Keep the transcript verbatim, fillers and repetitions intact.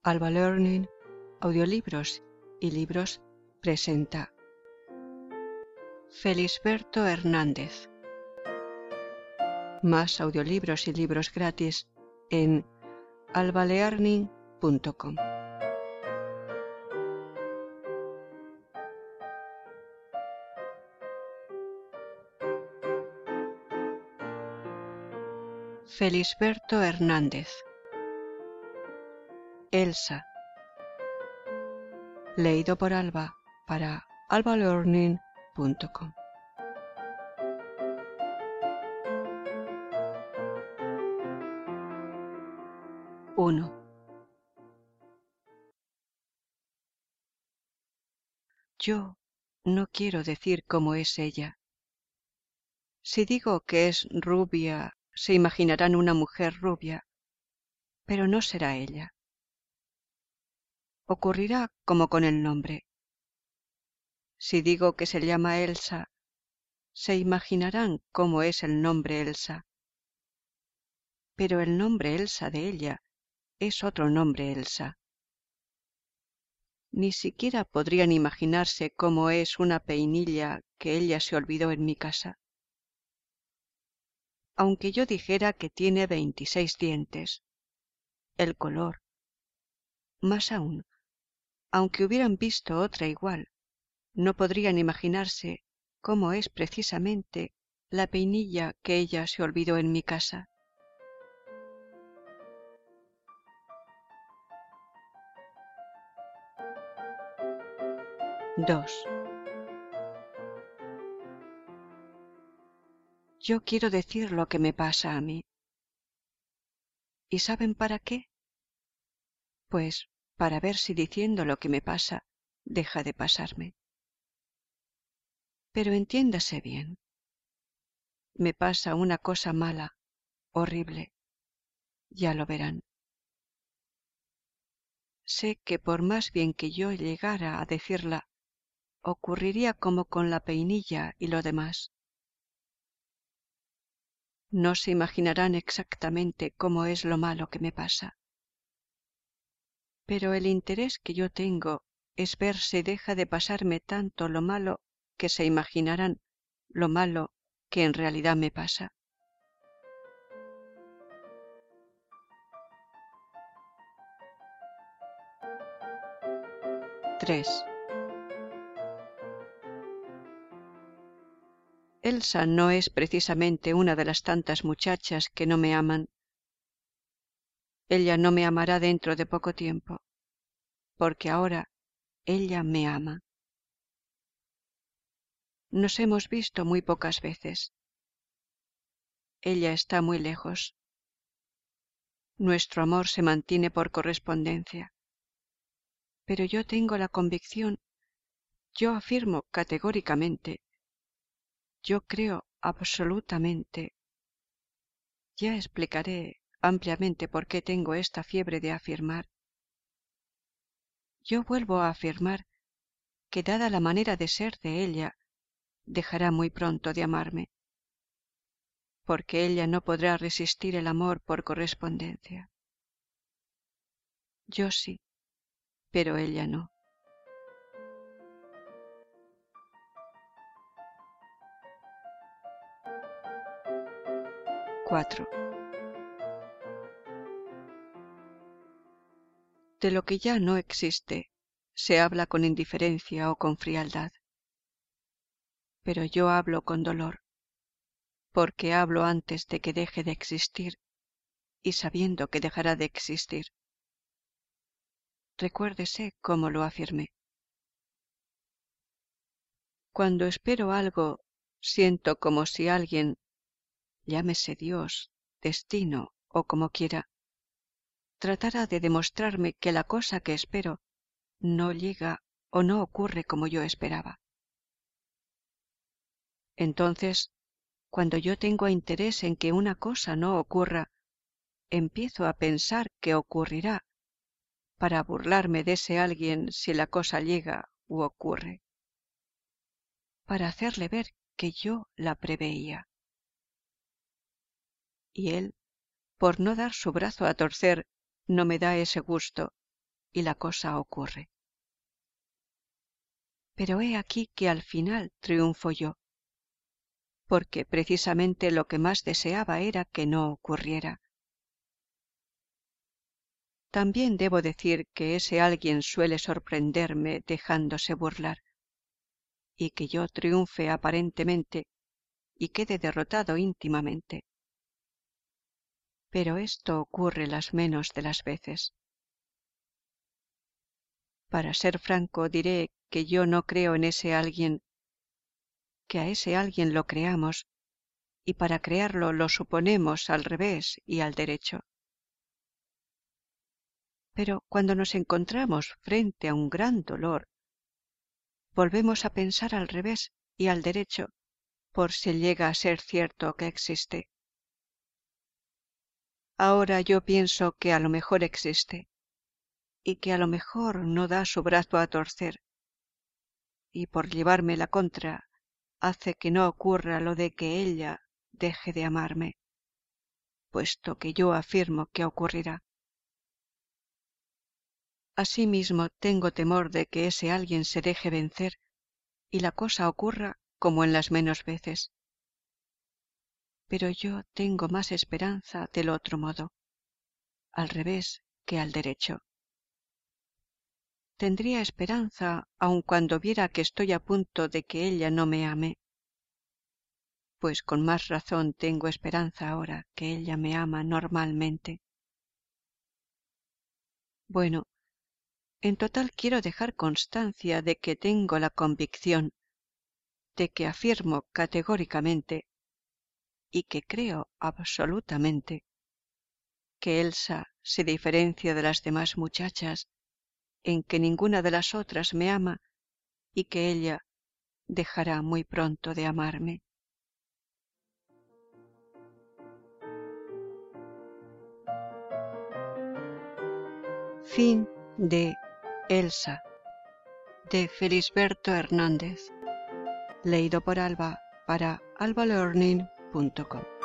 Alba Learning, Audiolibros y Libros presenta Felisberto Hernández. Más audiolibros y libros gratis en alba learning punto com. Felisberto Hernández. Elsa. Leído por Alba para alba learning punto com. uno. Yo no quiero decir cómo es ella. Si digo que es rubia, se imaginarán una mujer rubia, pero no será ella. Ocurrirá como con el nombre. Si digo que se llama Elsa, se imaginarán cómo es el nombre Elsa. Pero el nombre Elsa de ella es otro nombre Elsa. Ni siquiera podrían imaginarse cómo es una peinilla que ella se olvidó en mi casa. Aunque yo dijera que tiene veintiséis dientes, el color, más aún, aunque hubieran visto otra igual, no podrían imaginarse cómo es precisamente la peinilla que ella se olvidó en mi casa. dos. Yo quiero decir lo que me pasa a mí. ¿Y saben para qué? Pues para ver si diciendo lo que me pasa deja de pasarme. Pero entiéndase bien. Me pasa una cosa mala, horrible. Ya lo verán. Sé que por más bien que yo llegara a decirla, ocurriría como con la peinilla y lo demás. No se imaginarán exactamente cómo es lo malo que me pasa. Pero el interés que yo tengo es ver si deja de pasarme tanto lo malo que se imaginarán lo malo que en realidad me pasa. tres. Elsa no es precisamente una de las tantas muchachas que no me aman. Ella no me amará dentro de poco tiempo, porque ahora ella me ama. Nos hemos visto muy pocas veces. Ella está muy lejos. Nuestro amor se mantiene por correspondencia. Pero yo tengo la convicción, yo afirmo categóricamente, yo creo absolutamente. Ya explicaré ampliamente por qué tengo esta fiebre de afirmar. Yo vuelvo a afirmar que, dada la manera de ser de ella, dejará muy pronto de amarme, porque ella no podrá resistir el amor por correspondencia. Yo sí, pero ella no. cuatro. De lo que ya no existe, se habla con indiferencia o con frialdad. Pero yo hablo con dolor, porque hablo antes de que deje de existir y sabiendo que dejará de existir. Recuérdese cómo lo afirmé. Cuando espero algo, siento como si alguien, llámese Dios, destino o como quiera, tratara de demostrarme que la cosa que espero no llega o no ocurre como yo esperaba. Entonces, cuando yo tengo interés en que una cosa no ocurra, empiezo a pensar que ocurrirá, para burlarme de ese alguien si la cosa llega u ocurre, para hacerle ver que yo la preveía. Y él, por no dar su brazo a torcer, no me da ese gusto, y la cosa ocurre. Pero he aquí que al final triunfo yo, porque precisamente lo que más deseaba era que no ocurriera. También debo decir que ese alguien suele sorprenderme dejándose burlar, y que yo triunfe aparentemente y quede derrotado íntimamente. Pero esto ocurre las menos de las veces. Para ser franco, diré que yo no creo en ese alguien, que a ese alguien lo creamos, y para crearlo lo suponemos al revés y al derecho. Pero cuando nos encontramos frente a un gran dolor, volvemos a pensar al revés y al derecho, por si llega a ser cierto que existe. Ahora yo pienso que a lo mejor existe, y que a lo mejor no da su brazo a torcer, y por llevarme la contra, hace que no ocurra lo de que ella deje de amarme, puesto que yo afirmo que ocurrirá. Asimismo, tengo temor de que ese alguien se deje vencer y la cosa ocurra como en las menos veces. Pero yo tengo más esperanza del otro modo, al revés que al derecho. Tendría esperanza aun cuando viera que estoy a punto de que ella no me ame, pues con más razón tengo esperanza ahora que ella me ama normalmente. Bueno, en total quiero dejar constancia de que tengo la convicción, de que afirmo categóricamente y que creo absolutamente que Elsa se diferencia de las demás muchachas en que ninguna de las otras me ama y que ella dejará muy pronto de amarme. Fin de Elsa, de Felisberto Hernández, leído por Alba para alba learning punto com.